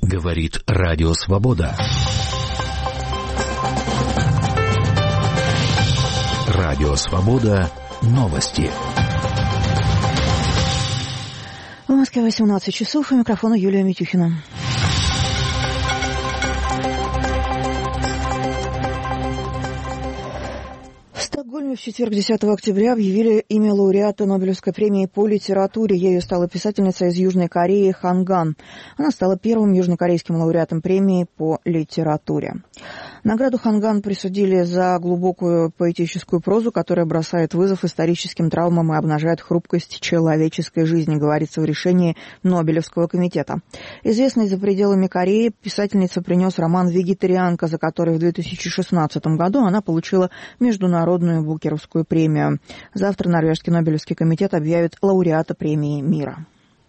Говорит Радио Свобода. Радио Свобода. Новости. В Москве 18 часов. У микрофона Юлия Митюхина. В четверг, 10 октября, объявили имя лауреата Нобелевской премии по литературе. Ею стала писательница из Южной Кореи Хан Ган. Она стала первым южнокорейским лауреатом премии по литературе. Награду Хан Ган присудили за глубокую поэтическую прозу, которая бросает вызов историческим травмам и обнажает хрупкость человеческой жизни, говорится в решении Нобелевского комитета. Известной за пределами Кореи писательница принес роман «Вегетарианка», за который в 2016 году она получила международную Букеровскую премию. Завтра Норвежский Нобелевский комитет объявит лауреата премии мира.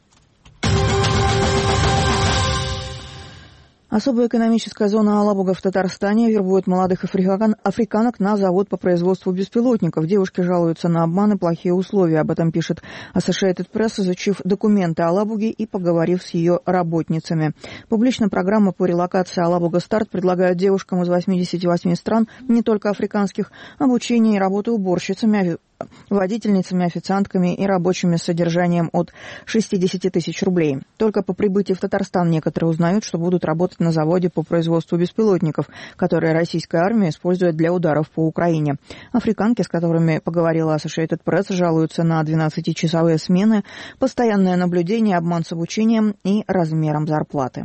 Особая экономическая зона Алабуга в Татарстане вербует молодых африканок на завод по производству беспилотников. Девушки жалуются на обман и плохие условия. Об этом пишет Associated Press, изучив документы Алабуги и поговорив с ее работницами. Публичная программа по релокации Алабуга Старт предлагает девушкам из 88 стран, не только африканских, обучение и работу уборщицами, водительницами, официантками и рабочими с содержанием от 60 тысяч рублей. Только по прибытии в Татарстан некоторые узнают, что будут работать на заводе по производству беспилотников, которые российская армия использует для ударов по Украине. Африканки, с которыми поговорила Associated Press, жалуются на 12-часовые смены, постоянное наблюдение, обман с обучением и размером зарплаты.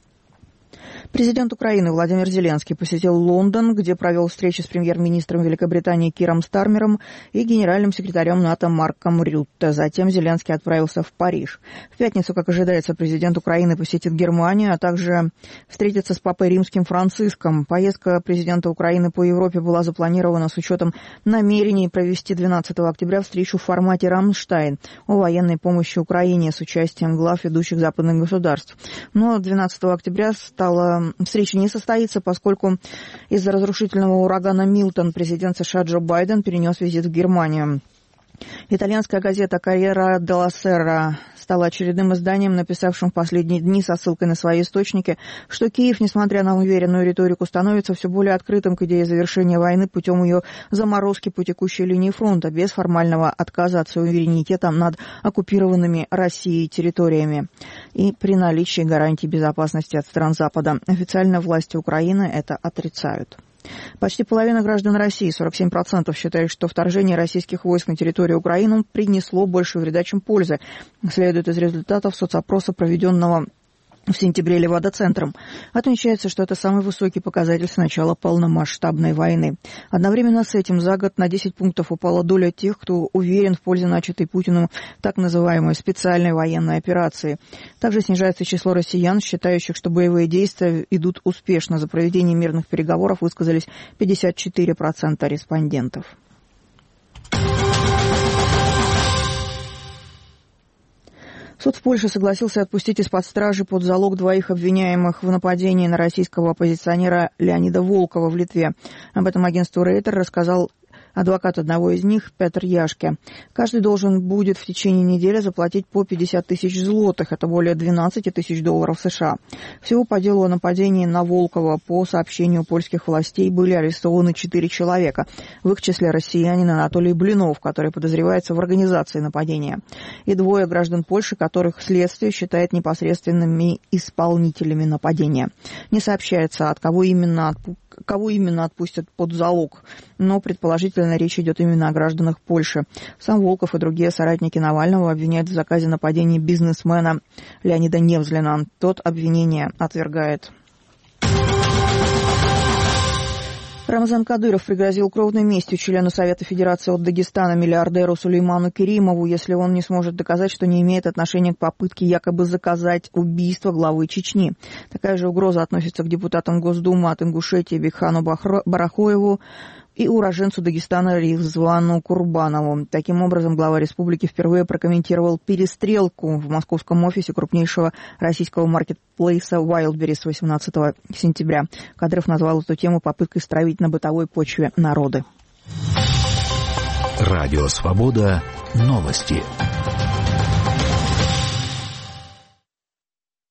Президент Украины Владимир Зеленский посетил Лондон, где провел встречи с премьер-министром Великобритании Киром Стармером и генеральным секретарем НАТО Марком Рютте. Затем Зеленский отправился в Париж. В пятницу, как ожидается, президент Украины посетит Германию, а также встретится с папой римским Франциском. Поездка президента Украины по Европе была запланирована с учетом намерений провести 12 октября встречу в формате «Рамштайн» о военной помощи Украине с участием глав ведущих западных государств. Но 12 октября встреча не состоится, поскольку из-за разрушительного урагана Милтон президент США Джо Байден перенес визит в Германию. Итальянская газета «Корьера делла Сера» стала очередным изданием, написавшим в последние дни со ссылкой на свои источники, что Киев, несмотря на уверенную риторику, становится все более открытым к идее завершения войны путем ее заморозки по текущей линии фронта, без формального отказа от суверенитета над оккупированными Россией территориями и при наличии гарантий безопасности от стран Запада. Официально власти Украины это отрицают. Почти половина граждан России, 47%, считают, что вторжение российских войск на территорию Украины принесло больше вреда, чем пользы, следует из результатов соцопроса, проведенного в сентябре Левада-центром. Отмечается, что это самый высокий показатель с начала полномасштабной войны. Одновременно с этим за год на 10 пунктов упала доля тех, кто уверен в пользе начатой Путиным так называемой специальной военной операции. Также снижается число россиян, считающих, что боевые действия идут успешно. За проведение мирных переговоров высказались 54% респондентов. Суд в Польше согласился отпустить из-под стражи под залог двоих обвиняемых в нападении на российского оппозиционера Леонида Волкова в Литве. Об этом агентству Рейтер рассказал адвокат одного из них, Петр Яшке. Каждый должен будет в течение недели заплатить по 50 тысяч злотых, это более 12 тысяч долларов США. Всего по делу о нападении на Волкова по сообщению польских властей были арестованы 4 человека. В их числе россиянин Анатолий Блинов, который подозревается в организации нападения, и 2 граждан Польши, которых следствие считает непосредственными исполнителями нападения. Не сообщается, от кого именно отпустят под залог, но предположительно речь идет именно о гражданах Польши. Сам Волков и другие соратники Навального обвиняют в заказе нападения бизнесмена Леонида Невзлина. Тот обвинение отвергает. Рамзан Кадыров пригрозил кровной местью члену Совета Федерации от Дагестана миллиардеру Сулейману Керимову, если он не сможет доказать, что не имеет отношения к попытке якобы заказать убийство главы Чечни. Такая же угроза относится к депутатам Госдумы от Ингушетии Бекхану Барахоеву и уроженцу Дагестана Ризвану Курбанову. Таким образом, глава республики впервые прокомментировал перестрелку в московском офисе крупнейшего российского маркетплейса Wildberries 18 сентября. Кадыров назвал эту тему попыткой стравить на бытовой почве народы. Радио «Свобода». Новости.